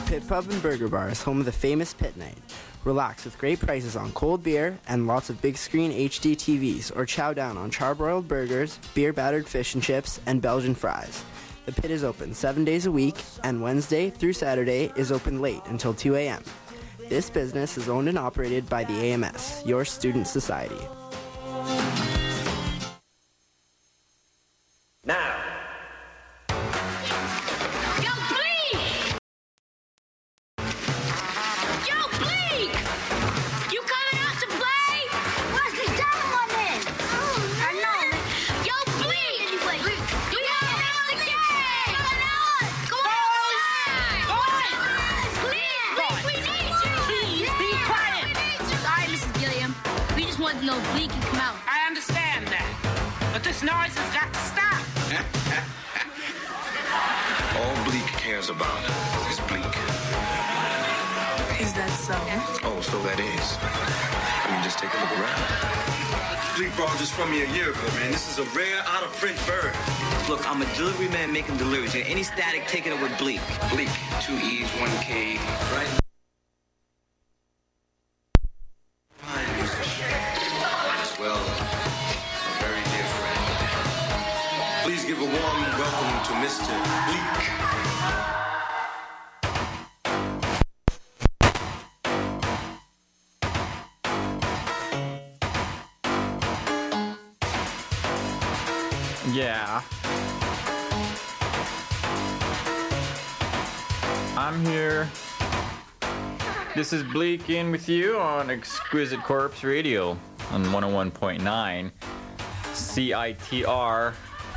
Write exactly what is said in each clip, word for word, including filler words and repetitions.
Pit Pub and Burger Bar is home of the famous Pit Night. Relax with great prices on cold beer and lots of big screen H D T Vs, or chow down on charbroiled burgers, beer-battered fish and chips, and Belgian fries. The Pit is open seven days a week, and Wednesday through Saturday is open late until two a.m. This business is owned and operated by the A M S, your student society. Now. Yo, Bleak! Yo, Bleak! You coming out to play? What's the time on this? I know. Yo, Bleak! Anyway, you coming out to game? Come on! Go outside! Bleak, Bleak, we need you! Please be quiet! Sorry, Missus Gilliam. We just wanted to know if Bleak can come out. I understand that. But this noise has got to stop. All Bleak cares about is Bleak. Is that so? Oh, so that is. I mean, just take a look around. Bleak brought this from me a year ago, man. This is a rare, out-of-print bird. Look, I'm a delivery man making deliveries. You know, any static, taking it with Bleak. Bleak, two E's, one K, right? Well, a very dear friend. Please give a warm welcome to Mister Bleak. Yeah. I'm here. This is Bleak in with you on Exquisite Corpse Radio on one oh one point nine C I T R.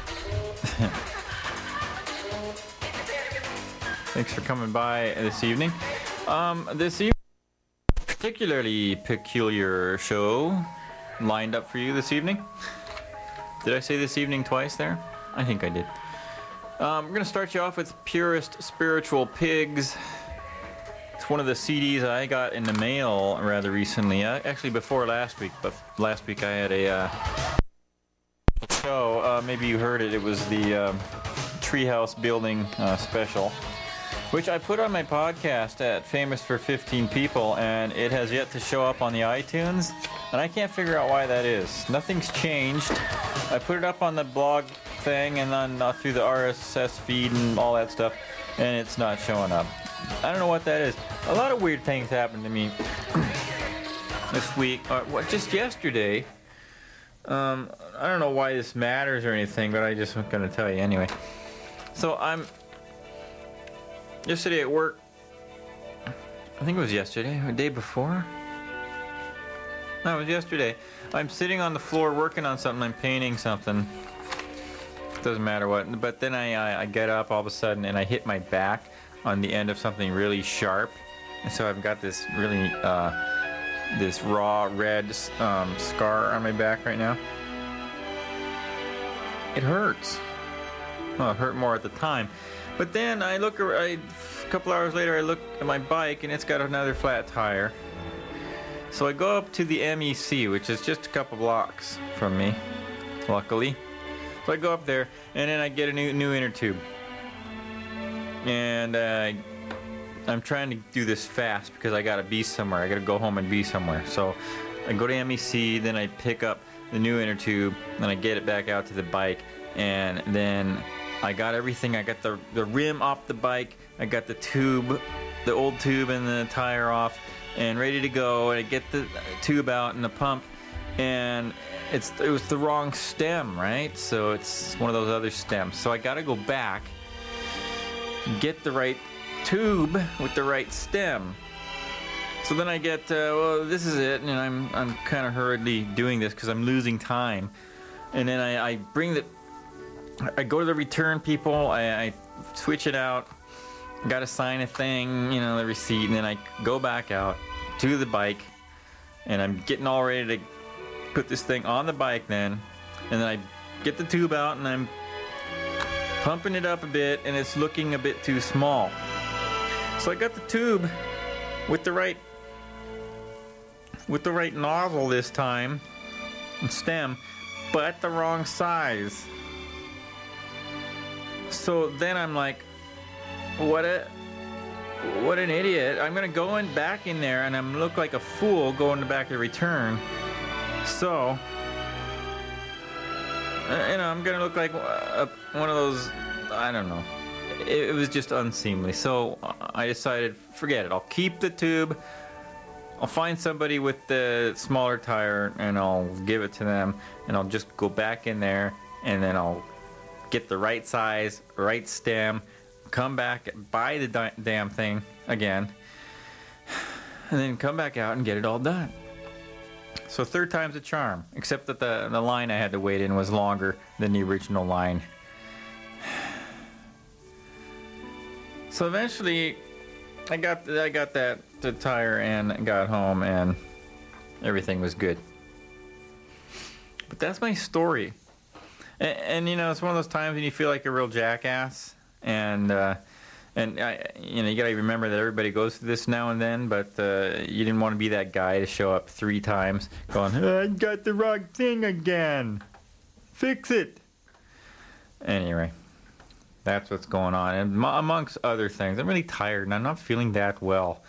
Thanks for coming by this evening. Um, this evening, particularly peculiar show lined up for you this evening. Did I say this evening twice there? I think I did. Um, we're going to start you off with Purest Spiritual Pigs. It's one of the C Ds I got in the mail rather recently. Uh, actually, before last week. But last week I had a uh, show. Uh, maybe you heard it. It was the uh, Treehouse Building uh, special, which I put on my podcast at Famous for fifteen People, and it has yet to show up on the iTunes, and I can't figure out why that is. Nothing's changed. I put it up on the blog thing and then uh, through the R S S feed and all that stuff, and it's not showing up. I don't know what that is. A lot of weird things happened to me this week. Uh, well, just yesterday. Um, I don't know why this matters or anything, but I just am going to tell you anyway. So I'm... Yesterday at work, I think it was yesterday, or the day before? No, it was yesterday. I'm sitting on the floor working on something, I'm painting something. Doesn't matter what. But then I, I, I get up all of a sudden and I hit my back on the end of something really sharp. And so I've got this really, uh, this raw red um, scar on my back right now. It hurts. Well, it hurt more at the time. But then I look, I, a couple hours later, I look at my bike and it's got another flat tire. So I go up to the M E C, which is just a couple blocks from me, luckily. So I go up there and then I get a new new inner tube. And uh, I'm trying to do this fast because I gotta be somewhere. I gotta go home and be somewhere. So I go to M E C, then I pick up the new inner tube, then I get it back out to the bike, and then I got everything. I got the the rim off the bike. I got the tube, the old tube and the tire off, and ready to go. And I get the tube out and the pump, and it's it was the wrong stem, right? So it's one of those other stems. So I got to go back, get the right tube with the right stem. So then I get, uh, well, this is it, and I'm I'm kind of hurriedly doing this because I'm losing time. And then I, I bring the, I go to the return people, I, I switch it out, got to sign a thing, you know, the receipt, and then I go back out to the bike, and I'm getting all ready to put this thing on the bike then, and then I get the tube out, and I'm pumping it up a bit, and it's looking a bit too small. So I got the tube with the right with the right nozzle this time and stem, but the wrong size. So then I'm like, what a what an idiot. I'm going to go in back in there and I'm going to look like a fool going to back to return. So, uh, you know, I'm going to look like uh, one of those, I don't know. It, it was just unseemly. So I decided, forget it. I'll keep the tube. I'll find somebody with the smaller tire and I'll give it to them. And I'll just go back in there and then I'll get the right size, right stem, come back, buy the di- damn thing again, and then come back out and get it all done. So third time's a charm, except that the, the line I had to wait in was longer than the original line. So eventually, I got I got that the tire and got home and everything was good. But that's my story. And, and you know, it's one of those times when you feel like a real jackass. And, uh, and I, you know, you got to remember that everybody goes through this now and then, but uh, you didn't want to be that guy to show up three times going, I got the wrong thing again. Fix it. Anyway, that's what's going on. And m- amongst other things, I'm really tired and I'm not feeling that well.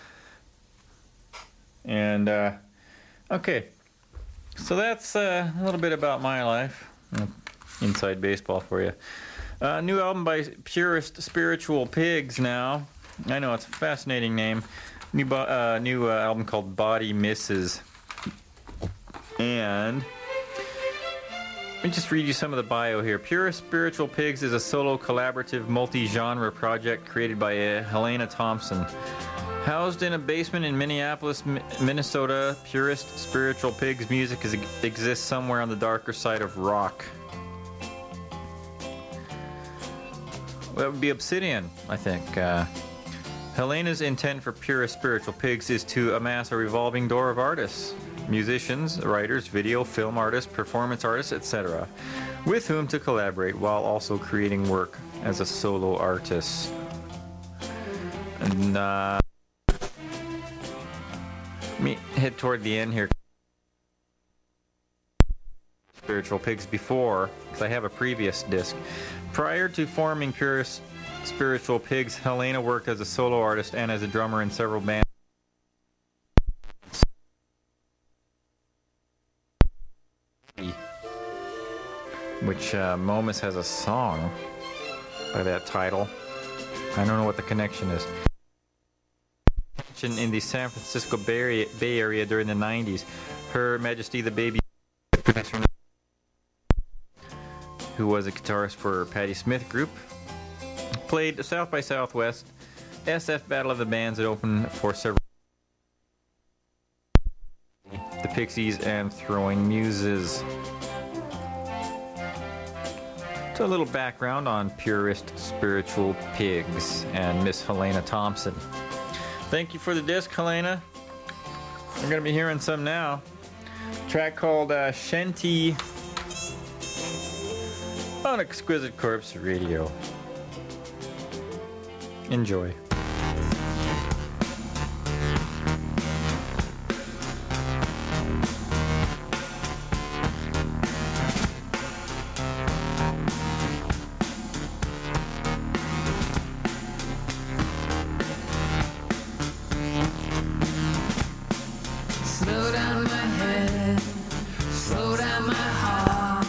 And, uh, okay. So that's uh, a little bit about my life. Inside baseball for you. Uh, new album by Purist Spiritual Pigs now. I know, it's a fascinating name. New bo- uh, new uh, album called Body Misses. And let me just read you some of the bio here. Purist Spiritual Pigs is a solo collaborative multi-genre project created by uh, Helena Thompson. Housed in a basement in Minneapolis, Mi- Minnesota, Purist Spiritual Pigs music is, exists somewhere on the darker side of rock. That would be Obsidian, I think. Uh, Helena's intent for Purist Spiritual Pigs is to amass a revolving door of artists, musicians, writers, video, film artists, performance artists, et cetera, with whom to collaborate while also creating work as a solo artist. And, uh, let me head toward the end here. Spiritual Pigs before, because I have a previous disc. Prior to forming Purist Spiritual Pigs, Helena worked as a solo artist and as a drummer in several bands. Which uh, Momus has a song by that title. I don't know what the connection is. In the San Francisco Bay Area during the nineties, Her Majesty the Baby, who was a guitarist for Patti Smith Group, played South by Southwest, S F Battle of the Bands that opened for several the Pixies and Throwing Muses. So a little background on Purist Spiritual Pigs and Miss Helena Thompson. Thank you for the disc, Helena. We're going to be hearing some now. A track called uh, Shanty on Exquisite Corpse Radio. Enjoy. Slow down my head, slow down my heart.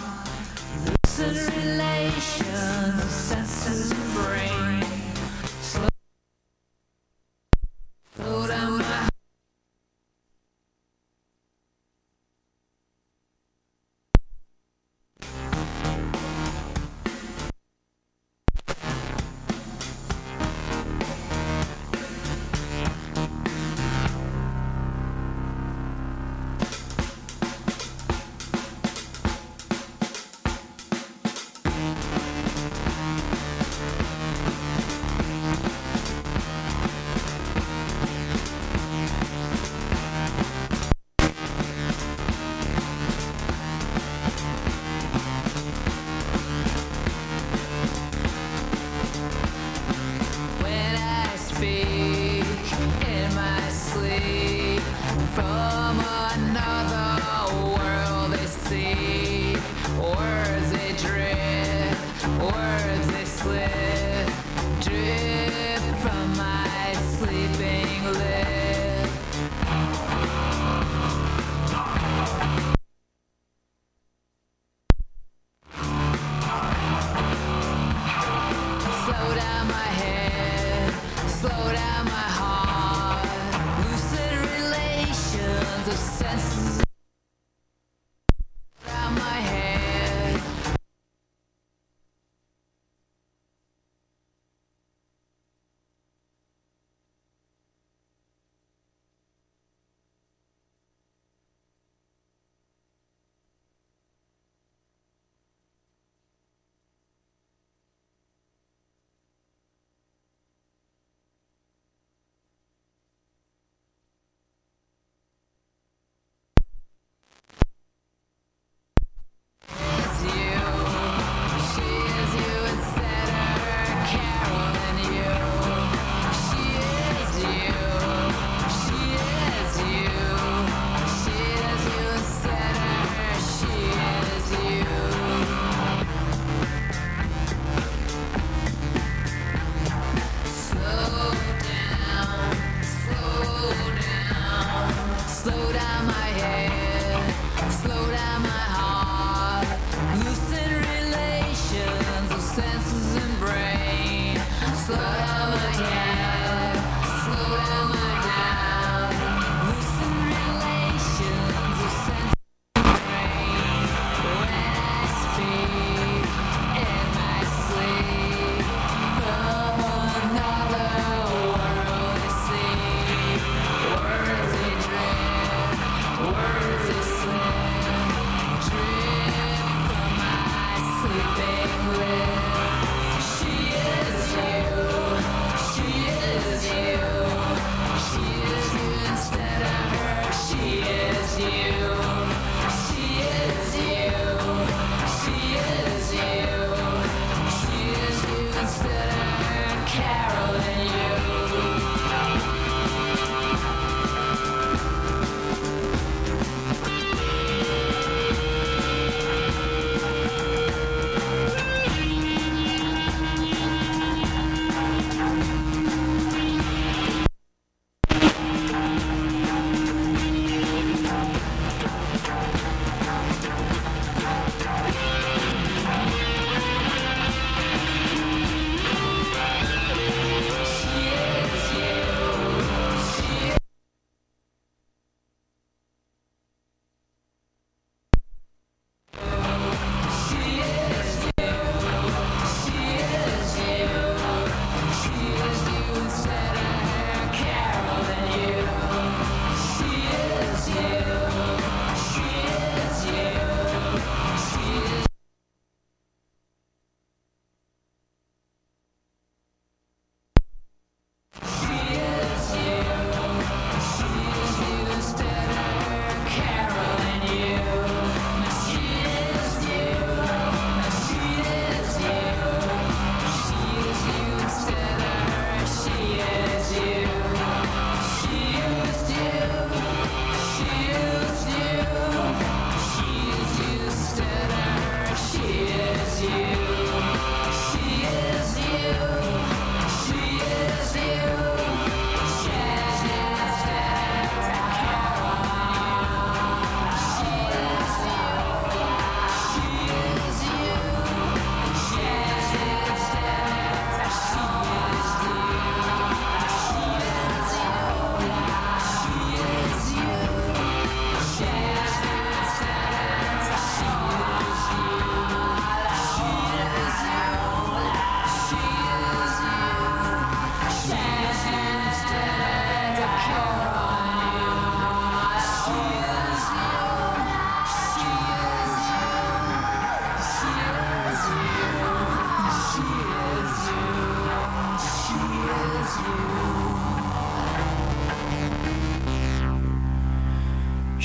Loosen relations, senses and brain. Slow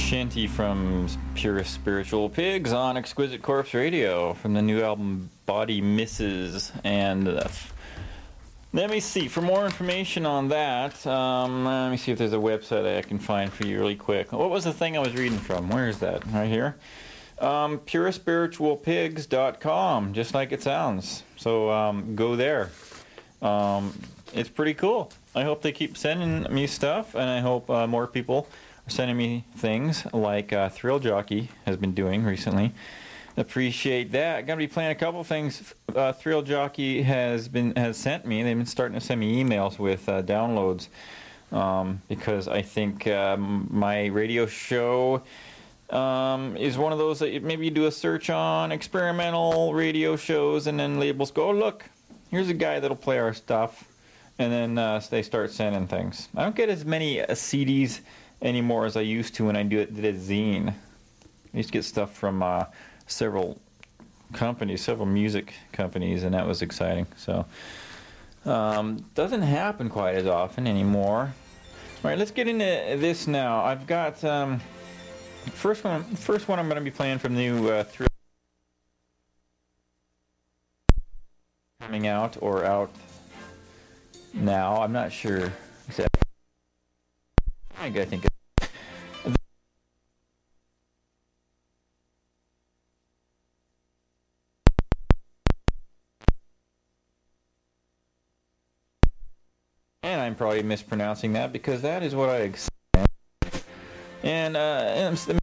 shanty from Purest Spiritual Pigs on Exquisite Corpse Radio from the new album Body Misses. And uh, f- let me see, for more information on that, um, let me see if there's a website I can find for you really quick. What was the thing I was reading from? Where is that? Right here? Um, purest spiritual pigs dot com, just like it sounds. So um, go there. Um, it's pretty cool. I hope they keep sending me stuff, and I hope uh, more people are sending me things like uh, Thrill Jockey has been doing recently. Appreciate that. Gonna be playing a couple things. Uh, Thrill Jockey has been has sent me. They've been starting to send me emails with uh, downloads um, because I think um, my radio show um, is one of those that maybe you do a search on experimental radio shows, and then labels go, oh, look, here's a guy that'll play our stuff, and then uh, they start sending things. I don't get as many uh, C Ds anymore as I used to when I do it, did a zine. I used to get stuff from uh, several companies, several music companies, and that was exciting. So, um, doesn't happen quite as often anymore. All right, let's get into this now. I've got um, first one. First one I'm going to be playing from the new uh, Thrill coming out or out now. I'm not sure exactly. I think. And I'm probably mispronouncing that because that is what I expect. And, uh, and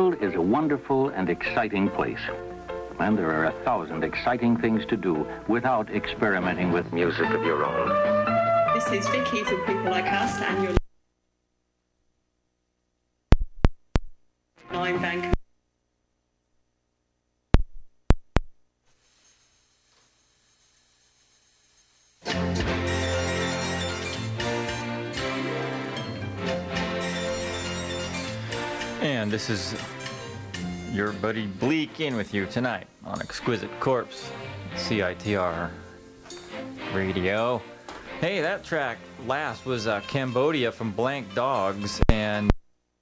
world is a wonderful and exciting place. And there are a thousand exciting things to do without experimenting with music of your own. This is Vicky from People Like Us, and you're nine Vancouver. And this is your buddy Bleak in with you tonight on Exquisite Corpse, C I T R Radio. Hey, that track last was uh, Cambodia from Blank Dogs, and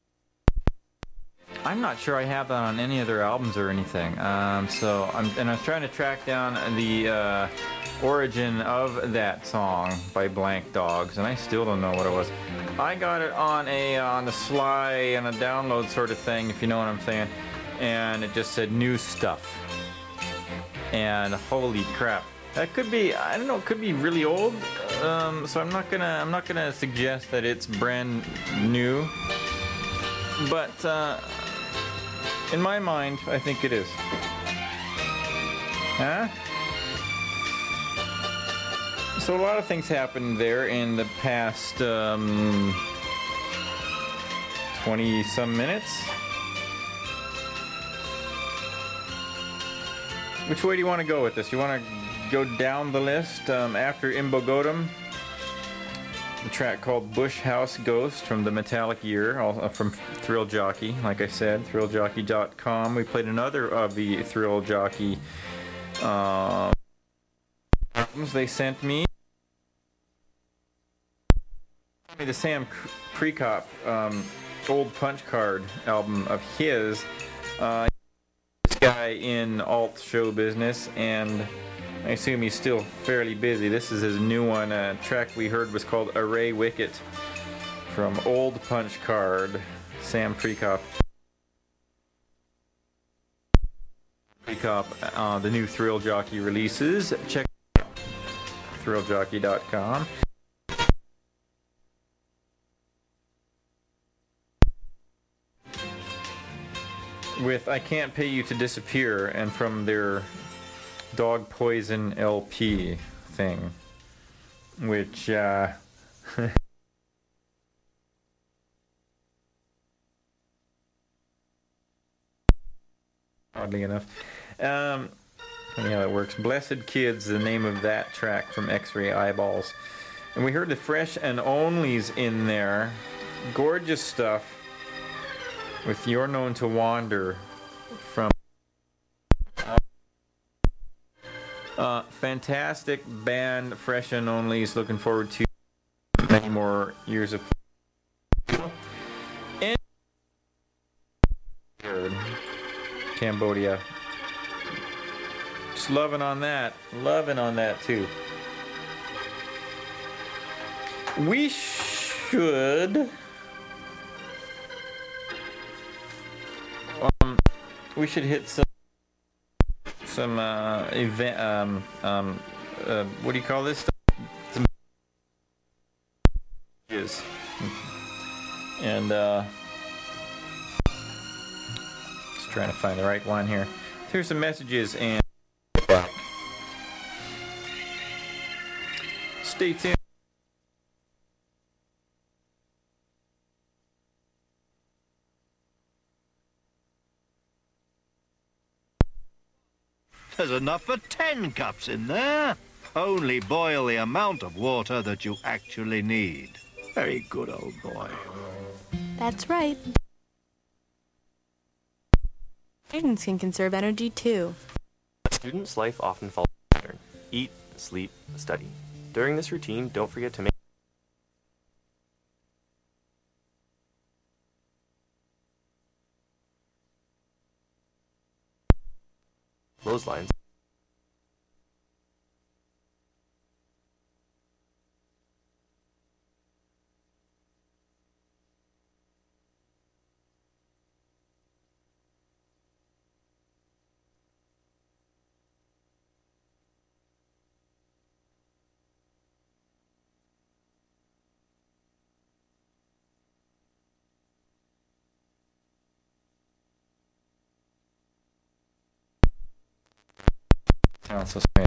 I'm not sure I have that on any other albums or anything. Um, so, I'm, and I was trying to track down the uh, origin of that song by Blank Dogs, and I still don't know what it was. I got it on a on the sly on a download sort of thing, if you know what I'm saying, and it just said new stuff. And holy crap, that could be, I don't know, it could be really old. Um, so I'm not gonna I'm not gonna suggest that it's brand new, but uh, in my mind, I think it is. Huh? So a lot of things happened there in the past um, twenty some minutes. Which way do you want to go with this? You want to go down the list um, after Imbogodum? The track called Bush House Ghost from the Metallic Year, all, uh, from Thrill Jockey, like I said, thrill jockey dot com. We played another of the Thrill Jockey uh, albums they sent me. The Sam Prekop um, Old Punch Card album of his. Uh, this guy in alt show business, and I assume he's still fairly busy. This is his new one. A track we heard was called Array Wicket from Old Punch Card, Sam Prekop. Prekop, uh, the new Thrill Jockey releases. Check it out, thrill jockey dot com. With I Can't Pay You to Disappear, and from their Dog Poison L P thing, which uh oddly enough, um funny how it works. Blessed Kids, the name of that track from X-Ray Eyeballs. And we heard the Fresh and Onlys in there. Gorgeous stuff with You're Known to Wander from uh, fantastic band, Fresh and Onlys. Looking forward to many more years of and Cambodia. Just loving on that, loving on that too. We should um we should hit some some uh event um um uh, what do you call this? Some is and uh just trying to find the right one here. Here's some messages and stay tuned. There's enough for ten cups in there. Only boil the amount of water that you actually need. Very good, old boy. That's right. Students can conserve energy too. A student's life often follows a pattern: eat, sleep, study. During this routine, don't forget to make those lines. Oh, so sweet.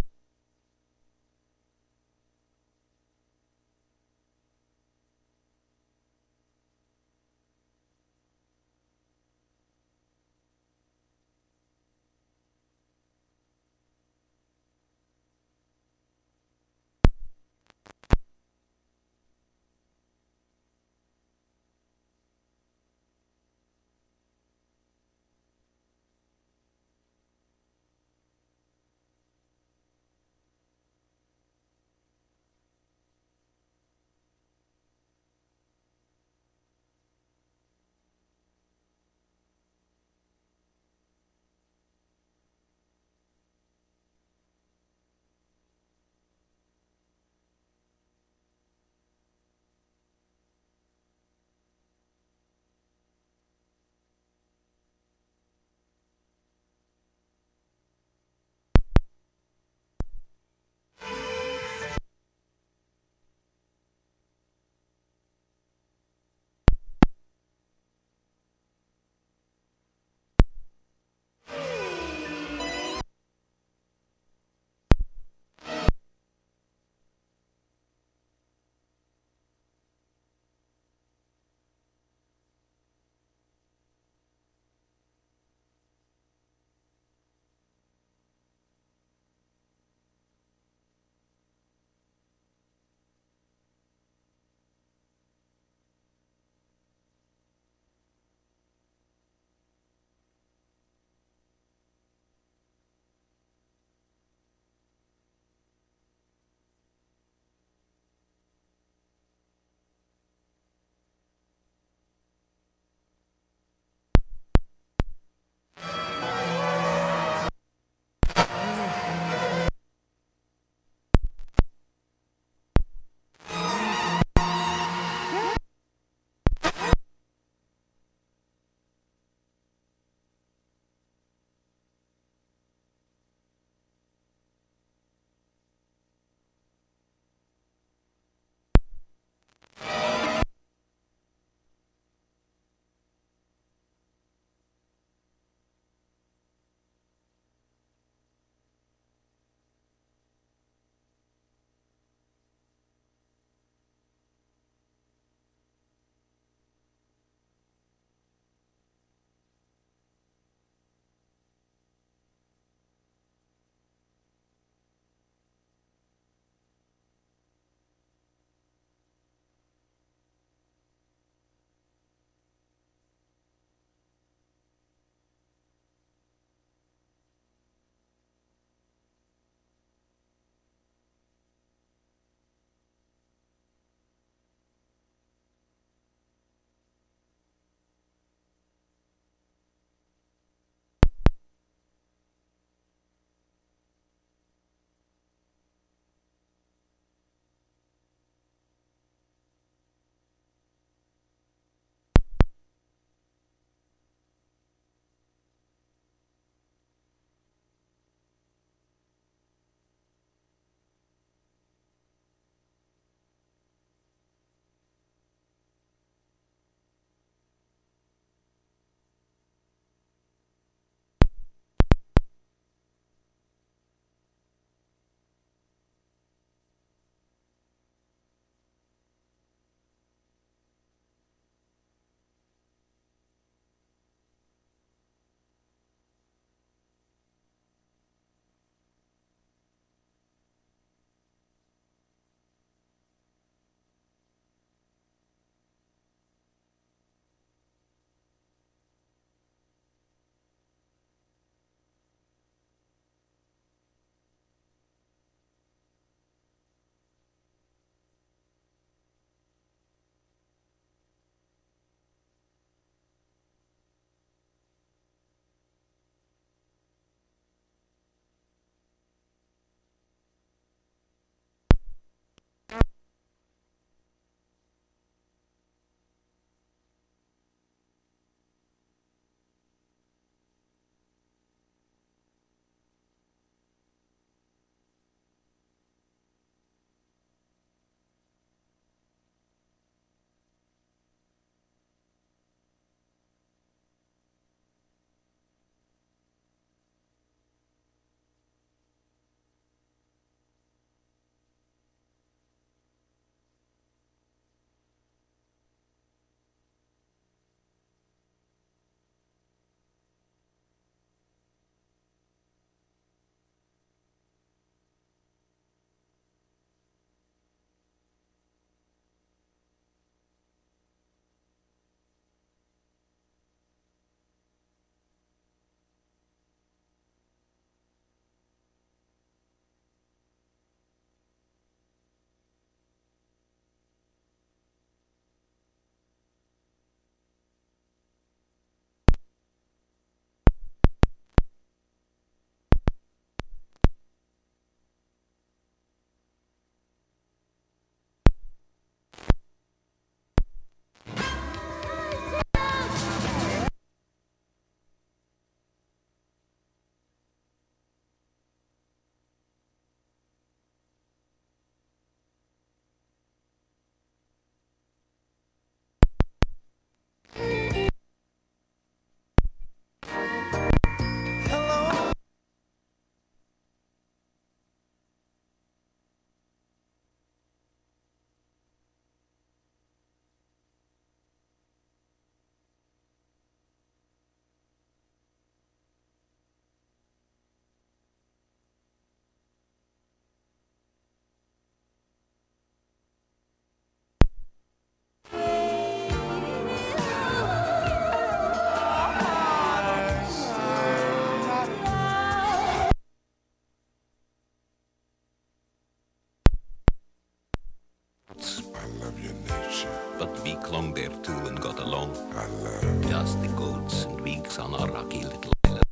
but we clung there too and got along. Just the goats and pigs on our rocky little island.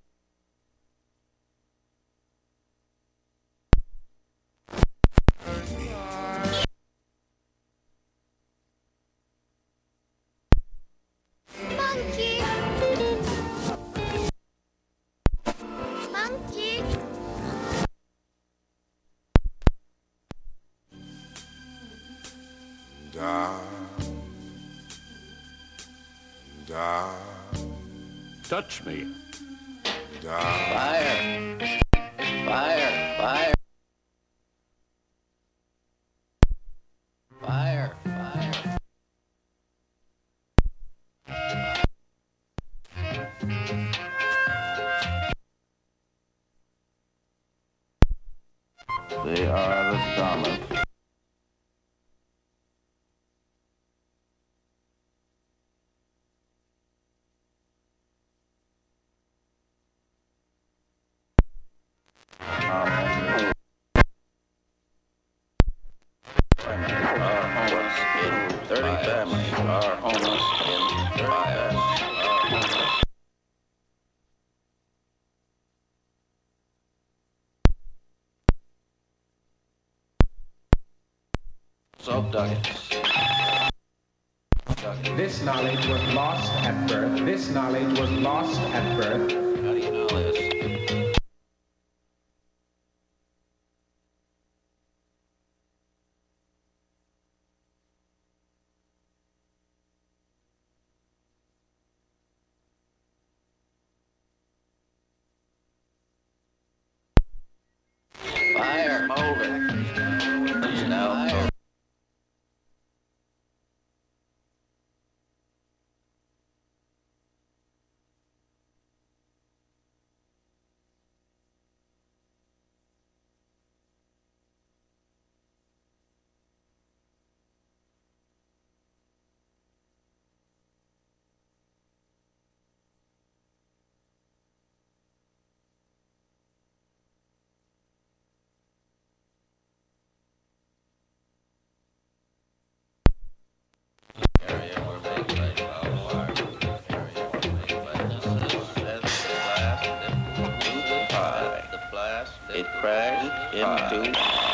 Monkey! Monkey! Da, da, touch me. Da. Fire! Fire! Fire! Fire! Fire! They are the Dhammas. thirty families are homeless in fire. Soap ducats. This knowledge was lost at birth. This knowledge was lost at birth. How do you know this? Fire, mold it. Now, fire. Area where big light wildfire. Area where big lightnesses set the blast into the pie. The blast it crashed into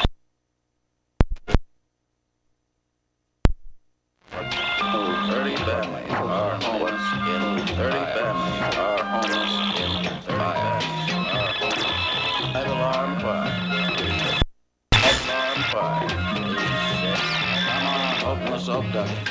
thirty families are homeless in thirty families are homeless in fire. Are homeless. Five alarm fire. Five alarm fire. Come on, open the soap ducts.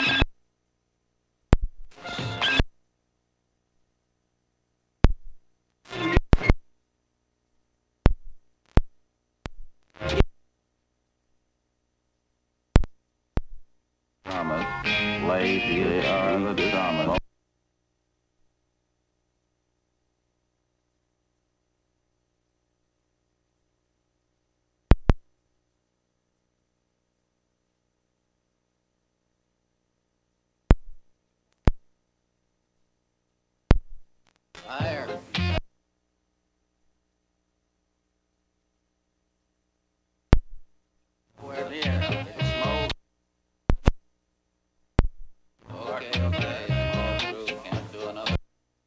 Dhammas. Lazy, they are the Dhammas. Fire. Where near? Smoke. Okay, okay. All through. Can't do another.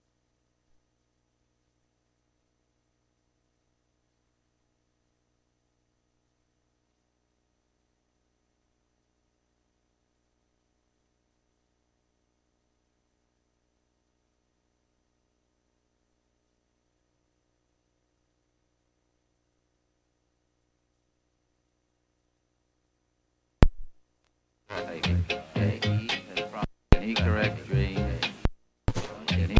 Take heed from any correct dream. Any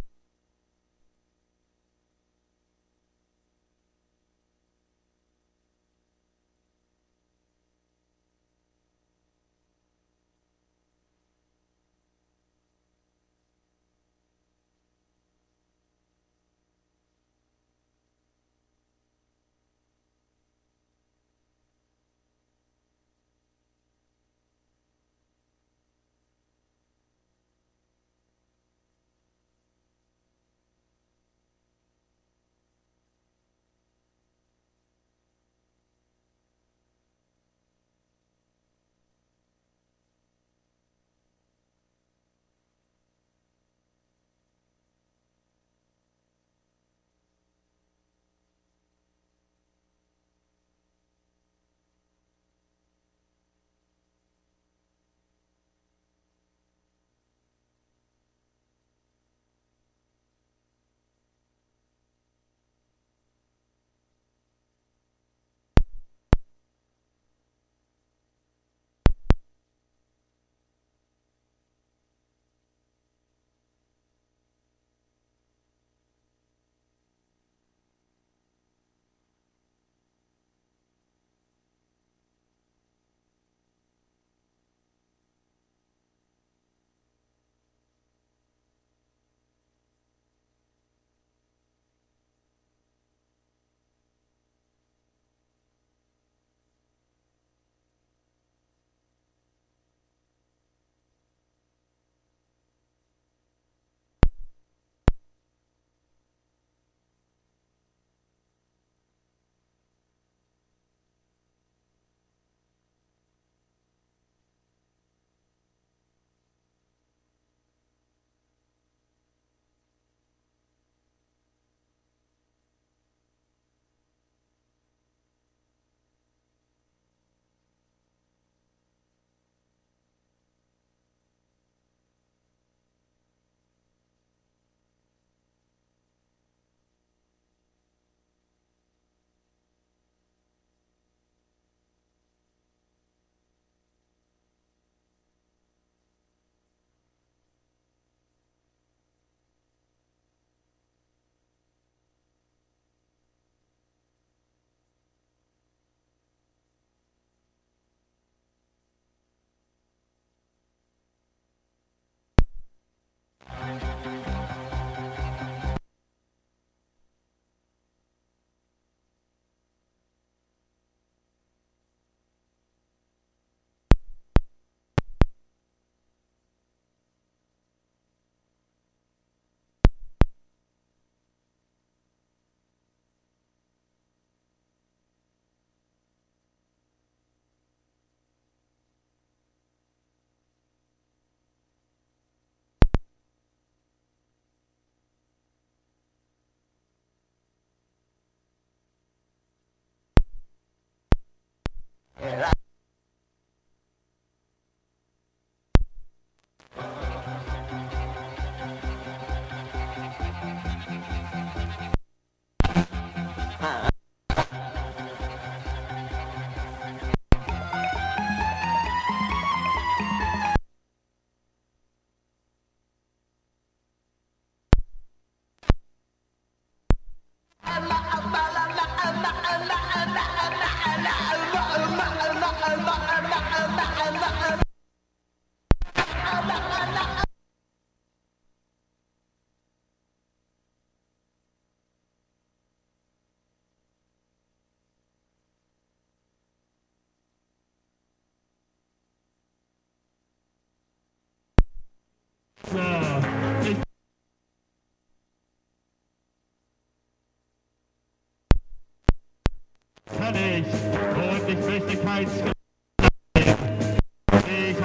Kann ich und ich möchte keins. Ich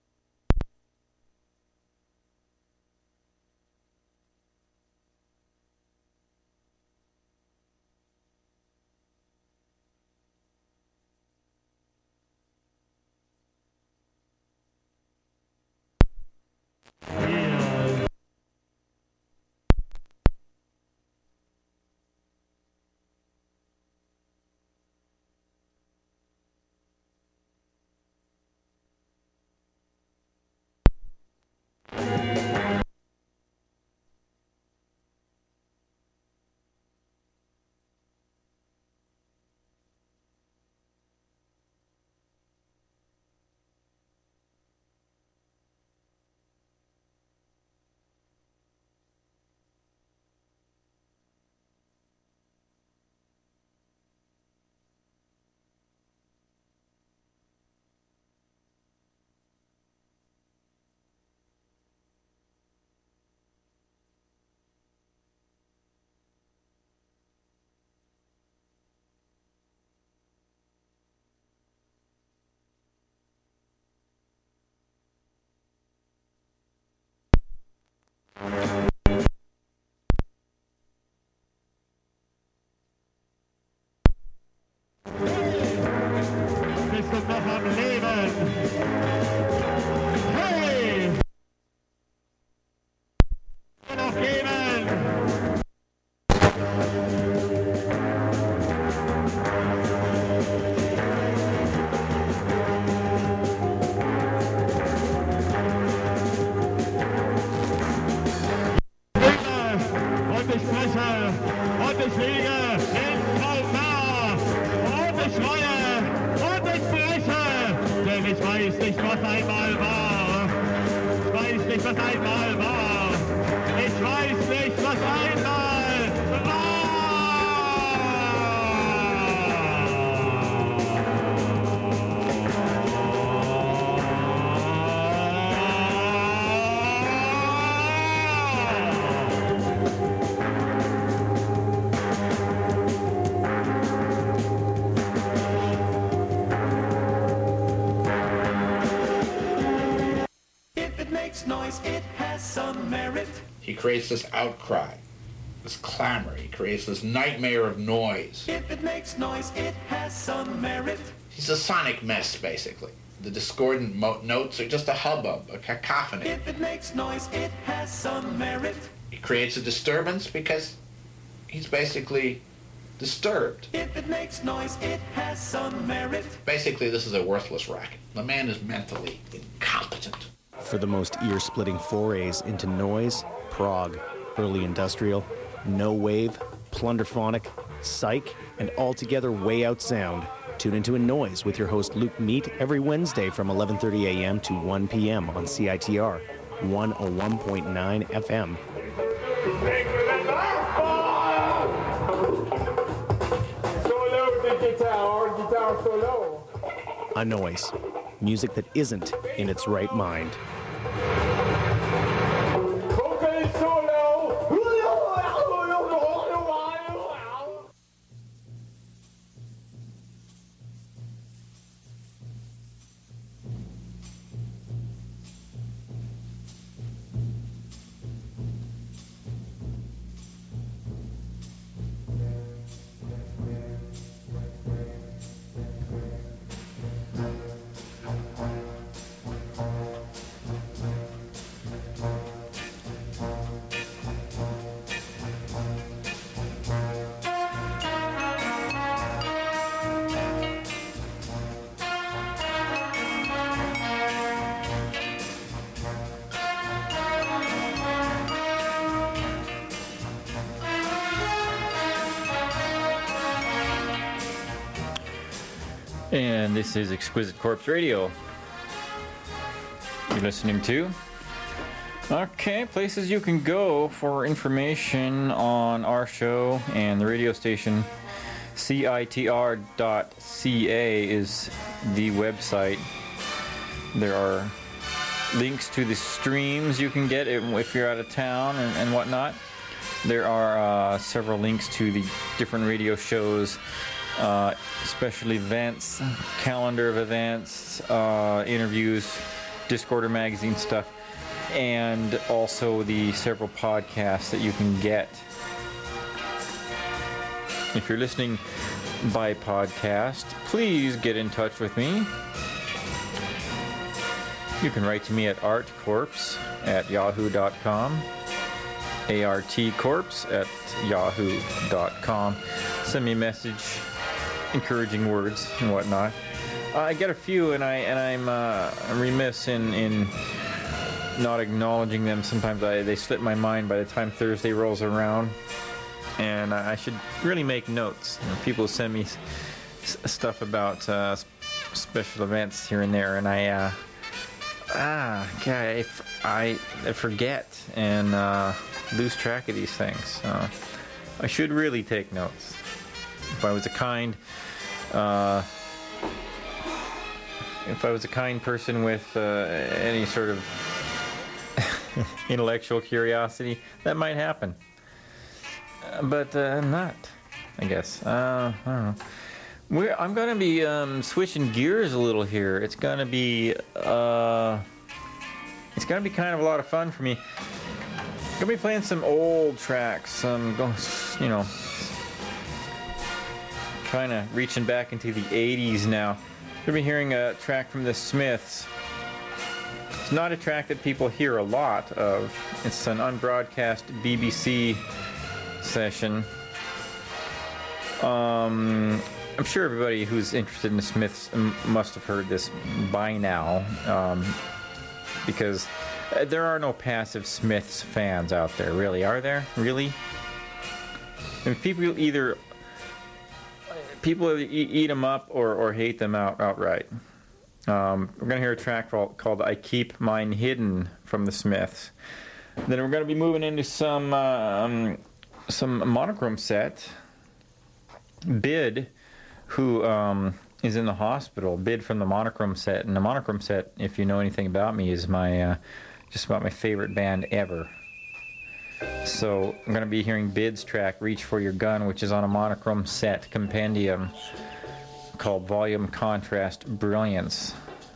bist du noch am Leben? Hey! Noch geben! Und ich spreche und ich liege in Kalmar und ich reue und ich breche, denn ich weiß nicht, was einmal war. Ich weiß nicht, was einmal war. Ich weiß nicht, was einmal war. Noise, it has some merit. He creates this outcry, this clamor. He creates this nightmare of noise. If it makes noise, it has some merit. He's a sonic mess, basically. The discordant mo- notes are just a hubbub, a cacophony. If it makes noise, it has some merit. He creates a disturbance because he's basically disturbed. If it makes noise, it has some merit. Basically, this is a worthless racket. The man is mentally incompetent. For the most ear-splitting forays into noise, prog, early industrial, no wave, plunderphonic, psych, and altogether way out sound, tune into A Noise with your host Luke Meat every Wednesday from eleven thirty a.m. to one p.m. on C I T R one oh one point nine F M. Solo the guitar, guitar solo. A Noise. Music that isn't in its right mind. Vocal solo. And this is Exquisite Corpse Radio. You're listening to? Okay, places you can go for information on our show and the radio station. C I T R dot C A is the website. There are links to the streams you can get if you're out of town and, and whatnot. There are uh, several links to the different radio shows, uh, special events, calendar of events, uh, interviews, Discorder magazine stuff, and also the several podcasts that you can get. If you're listening by podcast, please get in touch with me. You can write to me at artcorpse at yahoo dot com, artcorpse at yahoo dot com. Send me a message, encouraging words and whatnot. Uh, I get a few, and I and I'm uh, remiss in in not acknowledging them. Sometimes I, they slip my mind by the time Thursday rolls around, and I should really make notes. You know, people send me s- stuff about uh, special events here and there, and I uh, ah, okay, I, f- I, I forget and uh, lose track of these things. So I should really take notes. If I was a kind, uh, if I was a kind person with uh, any sort of intellectual curiosity, that might happen. Uh, but uh, not, I guess. Uh, I don't know. We're, I'm going to be um, switching gears a little here. It's going to be, uh, it's going to be kind of a lot of fun for me. I'm going to be playing some old tracks, some, you know, kind of reaching back into the eighties now. We're going to be hearing a track from the Smiths. It's not a track that people hear a lot of. It's an unbroadcast B B C session. Um, I'm sure everybody who's interested in the Smiths must have heard this by now, um, because there are no passive Smiths fans out there, really, are there? Really? I mean, people either people either eat them up or, or hate them out outright. Um, we're going to hear a track called, called I Keep Mine Hidden from the Smiths. Then we're going to be moving into some um, some monochrome set. Bid, who um, is in the hospital, Bid from the monochrome set. And the monochrome set, if you know anything about me, is my uh, just about my favorite band ever. So I'm going to be hearing Bid's track, Reach for Your Gun, which is on a monochrome set compendium called Volume Contrast Brilliance.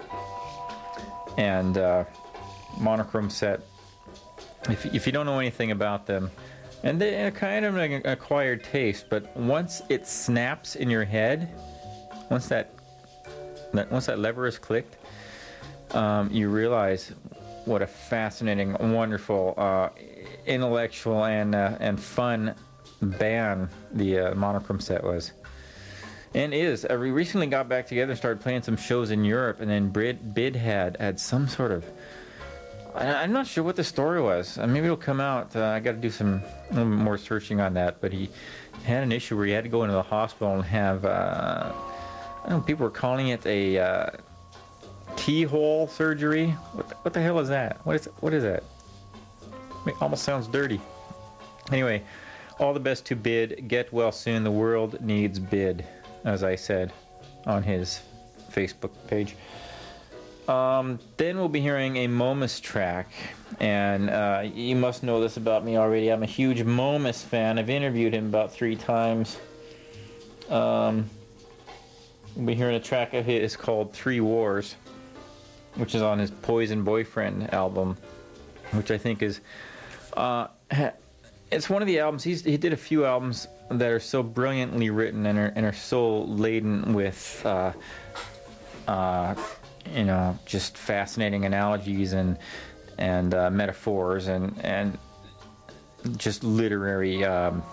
And uh, monochrome set, if, if you don't know anything about them, and they're kind of an acquired taste, but once it snaps in your head, once that, that once that lever is clicked, um, you realize what a fascinating, wonderful, uh, intellectual and uh, and fun band the uh, monochrome set was. And is. Uh, we recently got back together and started playing some shows in Europe, and then Bid, Bid had, had some sort of... I, I'm not sure what the story was. Uh, maybe it'll come out. Uh, I got to do some a little more searching on that. But he had an issue where he had to go into the hospital and have... Uh, I don't know, people were calling it a uh, keyhole surgery. What the, what the hell is that? What is, what is that? It almost sounds dirty. Anyway, all the best to Bid. Get well soon. The world needs Bid, as I said on his Facebook page. Um, then we'll be hearing a Momus track, and uh, you must know this about me already. I'm a huge Momus fan. I've interviewed him about three times. Um, we'll be hearing a track of his called Three Wars, which is on his Poison Boyfriend album, which I think is... Uh, it's one of the albums, he's, he did a few albums that are so brilliantly written and are, and are so laden with, uh, uh, you know, just fascinating analogies and and uh, metaphors and, and just literary... Um,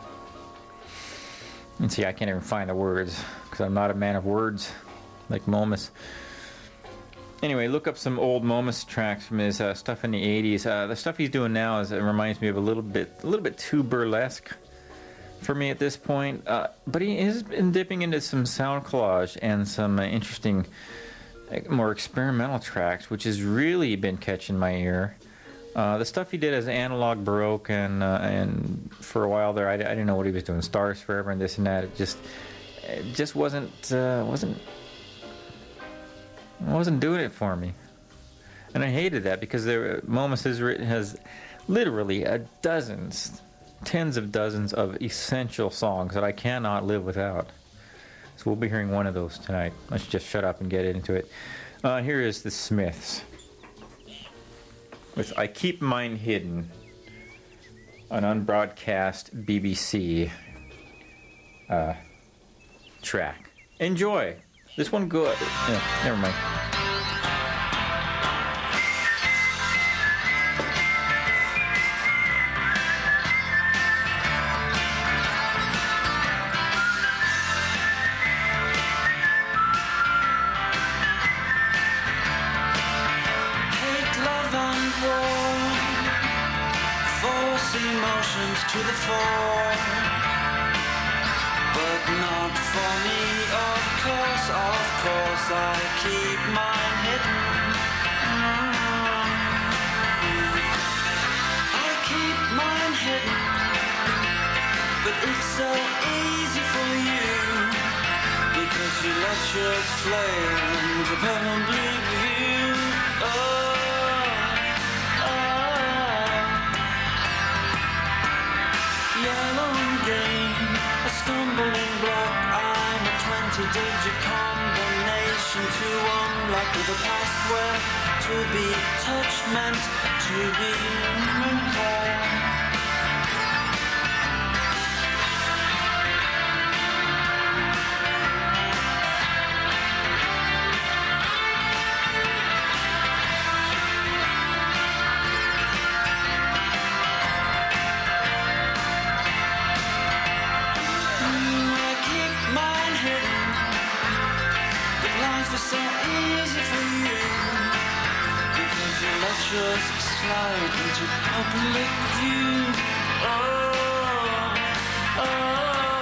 and see, I can't even find the words because I'm not a man of words like Momus. Anyway, look up some old Momus tracks from his uh, stuff in the eighties. Uh, the stuff he's doing now is it reminds me of a little bit, a little bit too burlesque for me at this point. Uh, but he has been dipping into some sound collage and some uh, interesting, uh, more experimental tracks, which has really been catching my ear. Uh, the stuff he did as Analog Baroque and uh, and for a while there, I, I didn't know what he was doing. Stars Forever and this and that. It just it just wasn't uh, wasn't wasn't doing it for me, and I hated that because there Momus has written has literally a dozens, tens of dozens of essential songs that I cannot live without. So we'll be hearing one of those tonight. Let's just shut up and get into it. Uh, here is the Smiths with I Keep Mine Hidden, an unbroadcast B B C uh, track. Enjoy. This one good. Yeah, never mind. Emotions to the fore, but not for me, of course, of course, I keep mine hidden. I keep mine hidden, but it's so easy for you, because you let yours flare into public view. Oh, yellow and green, a stumbling block. I'm a twenty-digit combination to unlock with a past where to be touched meant to be remembered. So easy for you, because you let yours slide into public view. Oh, oh.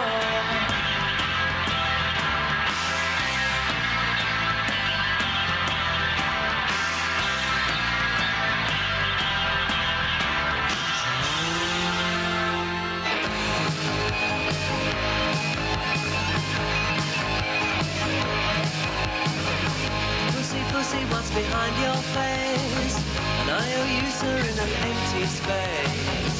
Pussy, what's behind your face? An I O user in an empty space.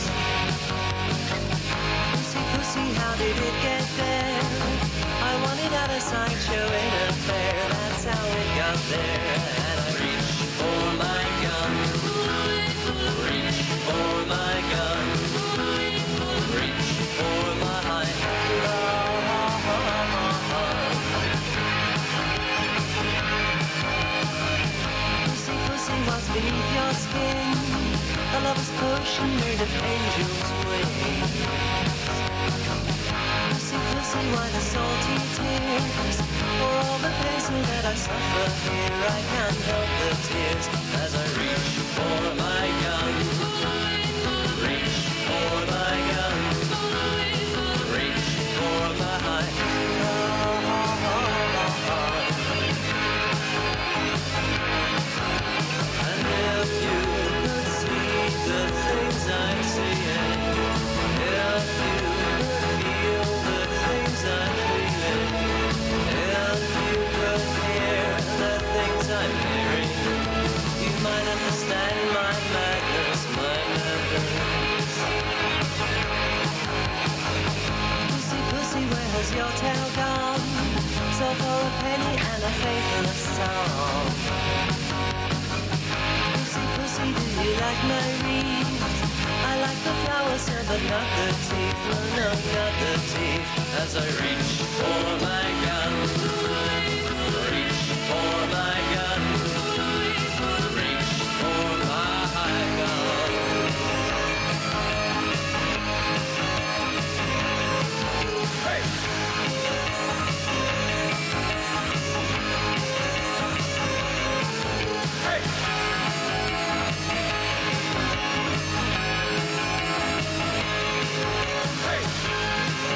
Pussy, pussy, how did it get there? I wanted at a sideshow in a fair. That's how it got there. And I reach for my gun. Reach for my gun. Reach for my what's beneath your skin? A lover's potion made of angel's wings. Pussy, pussy, why the salty tears? For all the pain that I suffer here, I can't help the tears as I reach for my gun. Reach for my gun. Reach for my if you could see the things I'm seeing, if you could feel the things I'm feeling, if you could hear the things I'm hearing, you might understand my madness, my madness. Pussy, pussy, where has your tail gone? So for a penny and a faithless song. Pussy, do you like my wreath? I like the flowers, sir, but not the teeth. No, no, not the teeth. As I reach for my gun, reach for my gun, reach for my gun. Hey! Hey!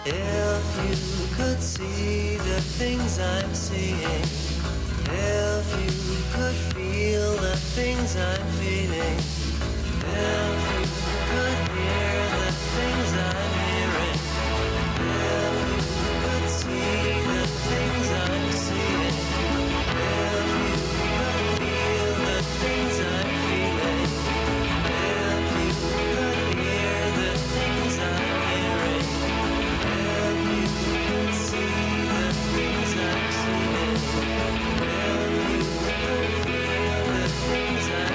If you could see the things I'm seeing, if you could feel the things I'm feeling, if you could hear the things I'm hearing, if you could see the things I'm seeing, if you could feel the things I'm feeling, if you could hear the things I'm hearing, if you could see the things I'm seeing, if you could feel the things I'm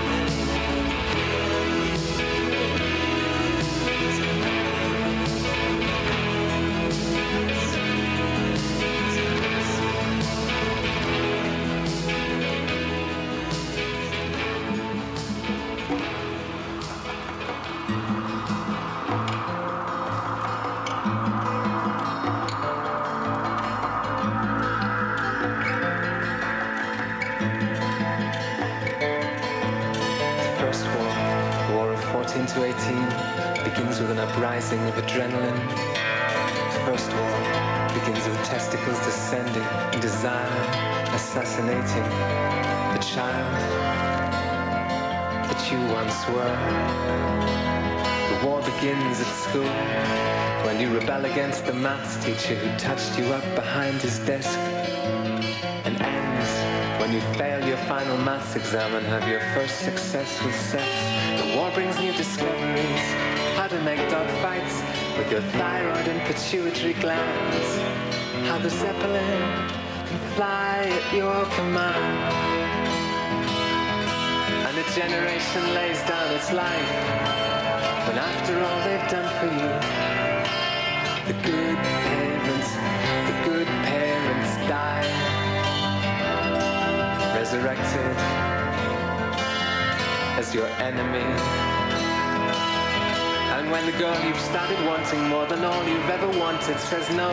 to eighteen begins with an uprising of adrenaline. The first war begins with testicles descending and desire assassinating the child that you once were. The war begins at school when you rebel against the maths teacher who touched you up behind his desk, and ends when you fail your final maths exam and have your first success with sex. The war brings new discoveries, how to make dog fights with your thyroid and pituitary glands, how the Zeppelin can fly at your command, and a generation lays down its life when after all they've done for you, the good parents, the good parents die, resurrected as your enemy. And when the girl you've started wanting more than all you've ever wanted says no,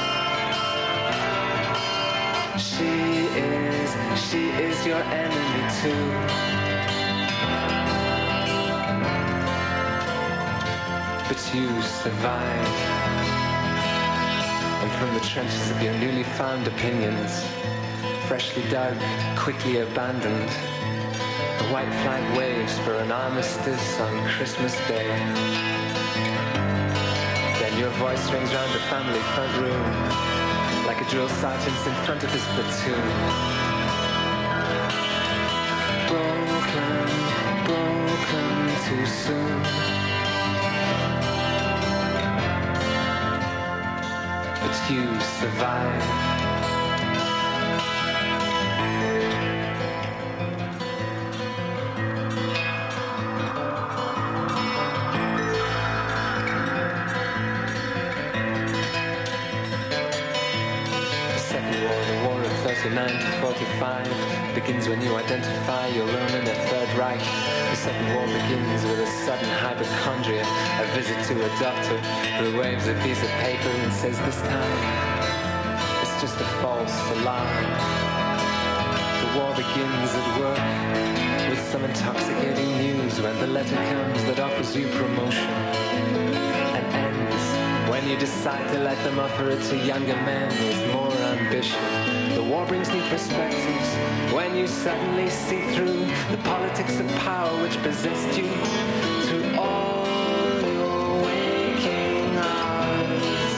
she is, she is your enemy too. But you survive, and from the trenches of your newly found opinions, freshly dug, quickly abandoned, the white flag waves for an armistice on Christmas Day. Then your voice rings round the family front room like a drill sergeant's in front of his platoon. Broken, broken too soon. But you survive. thirty-nine to forty-five begins when you identify your own in the Third Reich. The Second War begins with a sudden hypochondria, a visit to a doctor who waves a piece of paper and says this time it's just a false alarm. The war begins at work with some intoxicating news when the letter comes that offers you promotion, and ends when you decide to let them offer it to younger men with more ambition. The war brings new perspectives when you suddenly see through the politics of power which possessed you through all your waking hours.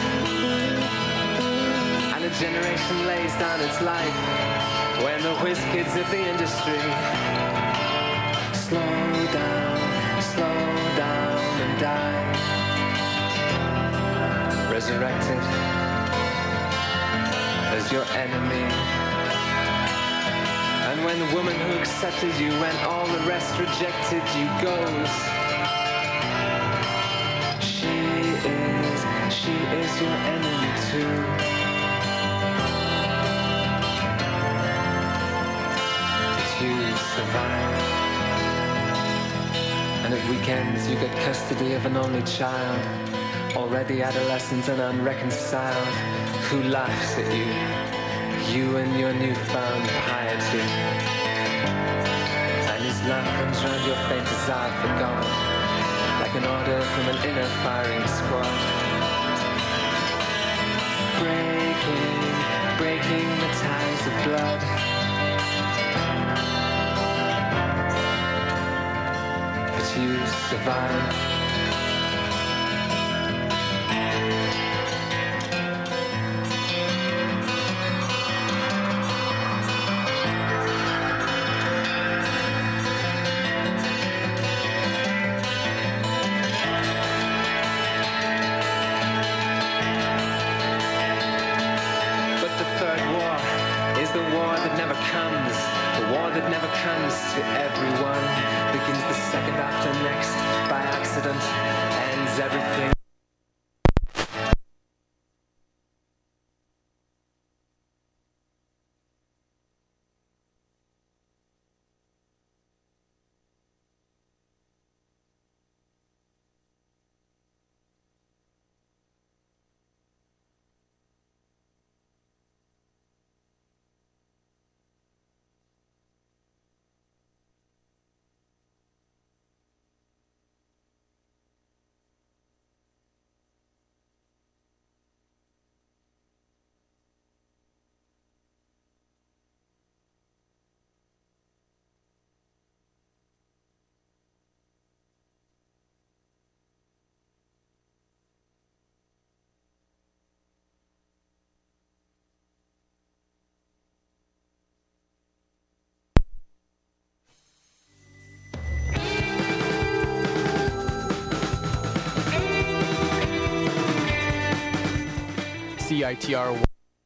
And a generation lays down its life when the whiz kids of the industry slow down, slow down and die, resurrected as your enemy. And when the woman who accepted you when all the rest rejected you goes, she is, she is your enemy too. But you survive. And at weekends you get custody of an only child, already adolescent and unreconciled, who laughs at you, you and your newfound piety. And his laugh runs round your faint desire for God, like an order from an inner firing squad. breaking, breaking the ties of blood. But you survive. To everyone, begins the second after next by accident, ends everything. C I T R.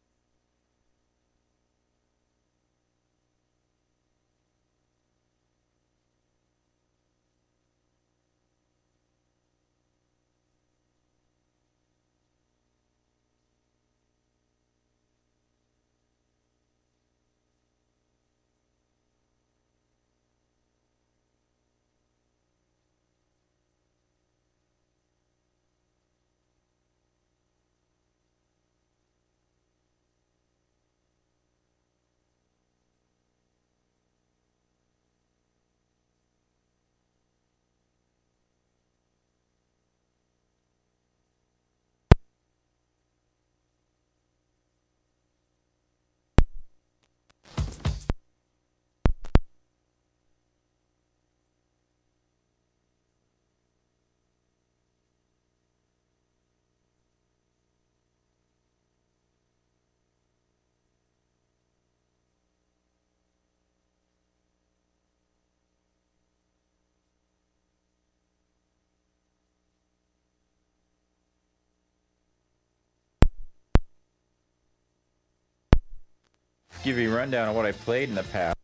Give you a rundown of what I played in the past.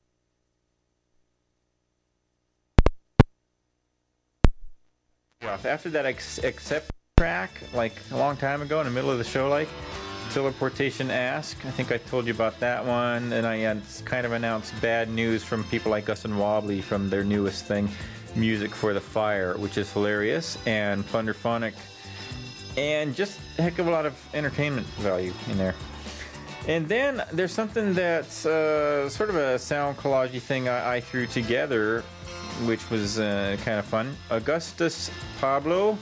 After that ex accept track, like a long time ago in the middle of the show, like Teleportation Ask, I think I told you about that one, and I had kind of announced bad news from people like Gus and Wobbly from their newest thing, Music for the Fire, which is hilarious, and Plunderphonic, and just a heck of a lot of entertainment value in there. And then there's something that's uh, sort of a sound collage thing I, I threw together, which was uh, kind of fun. Augustus Pablo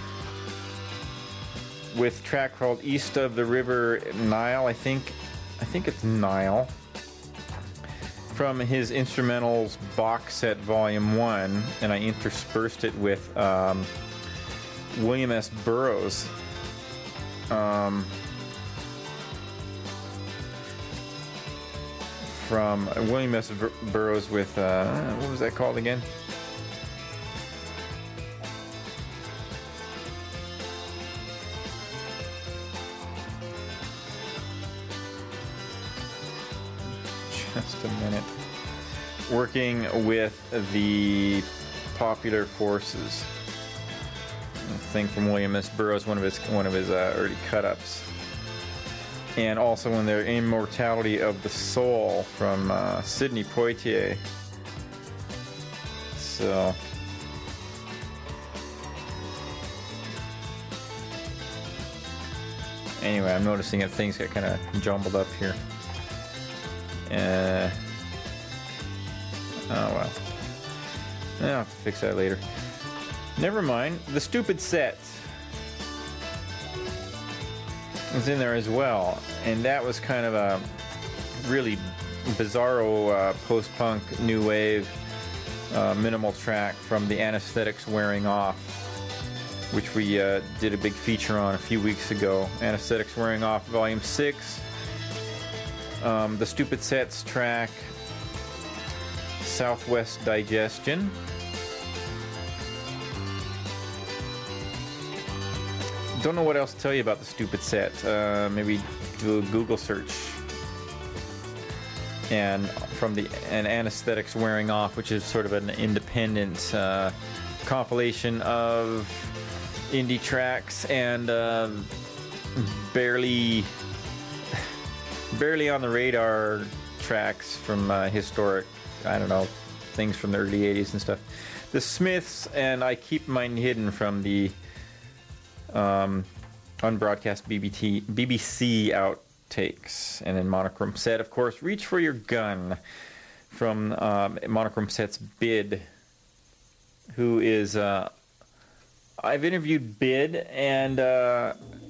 with a track called East of the River Nile, I think. I think it's Nile. From his instrumentals box set volume one, and I interspersed it with um, William S. Burroughs. Um, from William S. Burroughs with, uh, what was that called again? Just a minute. Working with the Popular Forces. A thing from William S. Burroughs, one of his one of his uh, early cut-ups. And also in their Immortality of the Soul from uh, Sidney Poitier. So anyway, I'm noticing that things get kind of jumbled up here. Uh, oh well. I'll have to fix that later. Never mind. The Stupid Set. was in there as well, and that was kind of a really bizarro uh, post-punk new wave uh, minimal track from the Anesthetics Wearing Off, which we uh, did a big feature on a few weeks ago. Anesthetics Wearing Off, Volume six. Um, the Stupid Sets track, Southwest Digestion. Don't know what else to tell you about the Stupid Set. Uh, maybe do a Google search. And from the an Anesthetics Wearing Off, which is sort of an independent uh, compilation of indie tracks and uh, barely barely on the radar tracks from uh, historic, I don't know, things from the early eighties and stuff. The Smiths and I Keep Mine Hidden from the um, unbroadcast B B T, B B C outtakes. And then Monochrome Set, of course, Reach for Your Gun from um, Monochrome Set's Bid, who is... Uh, I've interviewed Bid, and uh,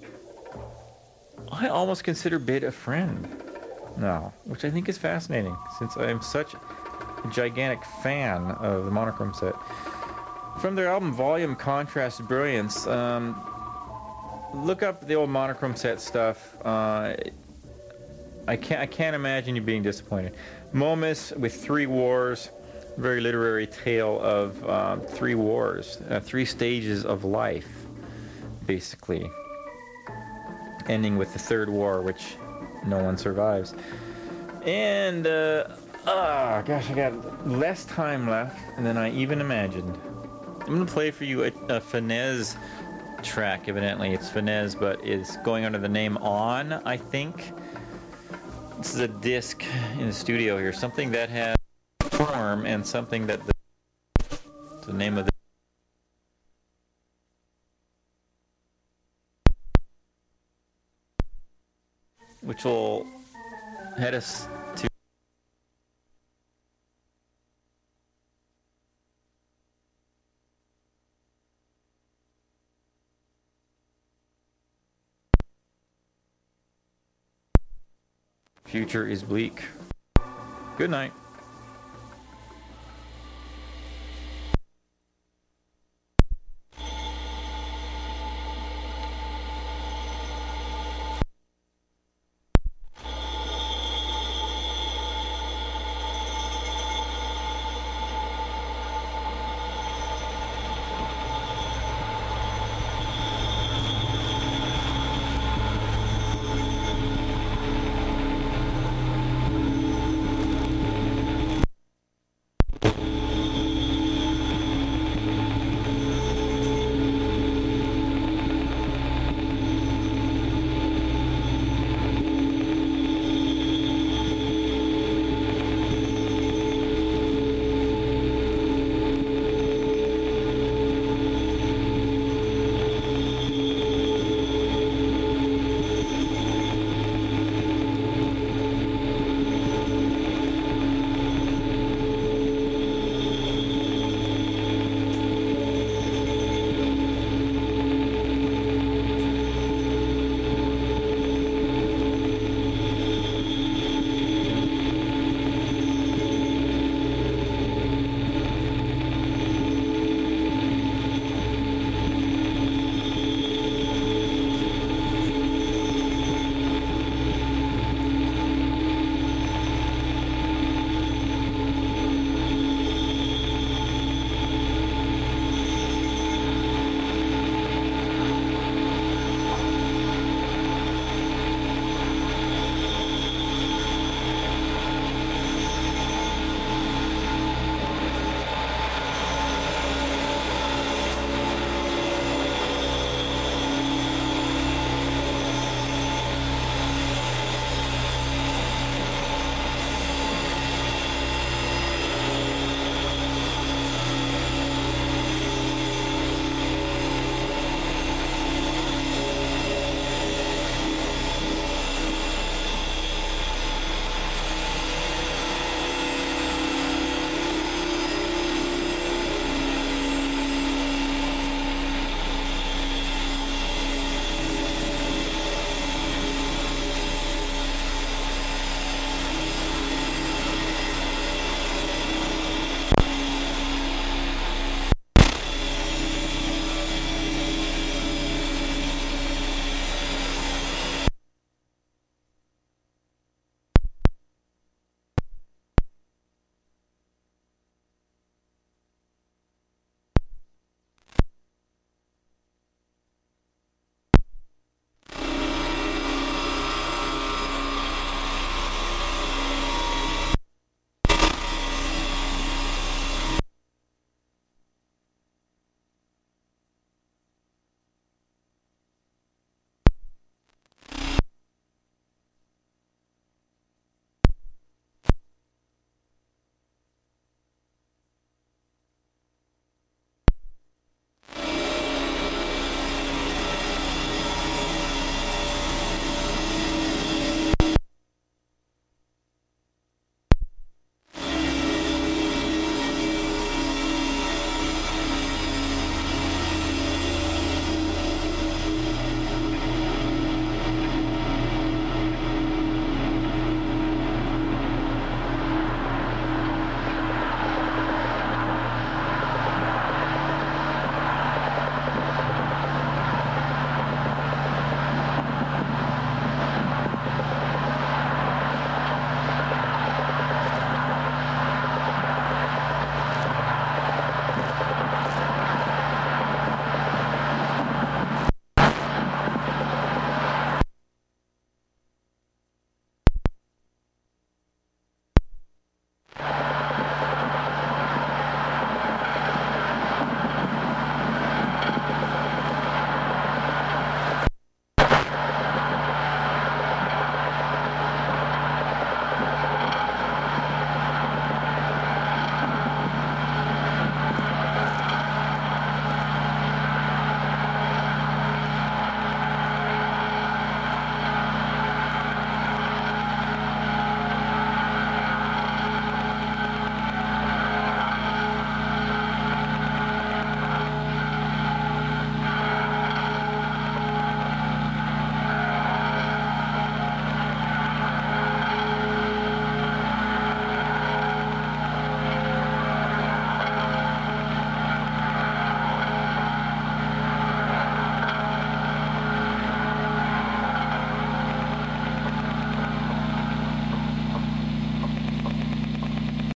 I almost consider Bid a friend now, which I think is fascinating, since I am such a gigantic fan of the Monochrome Set. From their album Volume Contrast Brilliance, um, look up the old Monochrome Set stuff. Uh, I can't, I can't imagine you being disappointed. Momus with Three Wars. Very literary tale of uh, three wars, uh, three stages of life, basically. Ending with the third war, which no one survives. And, uh, oh gosh, I got less time left than I even imagined. I'm going to play for you a, a Finesse track, evidently. It's Finesse, but it's going under the name On, I think. This is a disc in the studio here, something that has form and something that the, the name of the which will head us to Future is Bleak. Good night.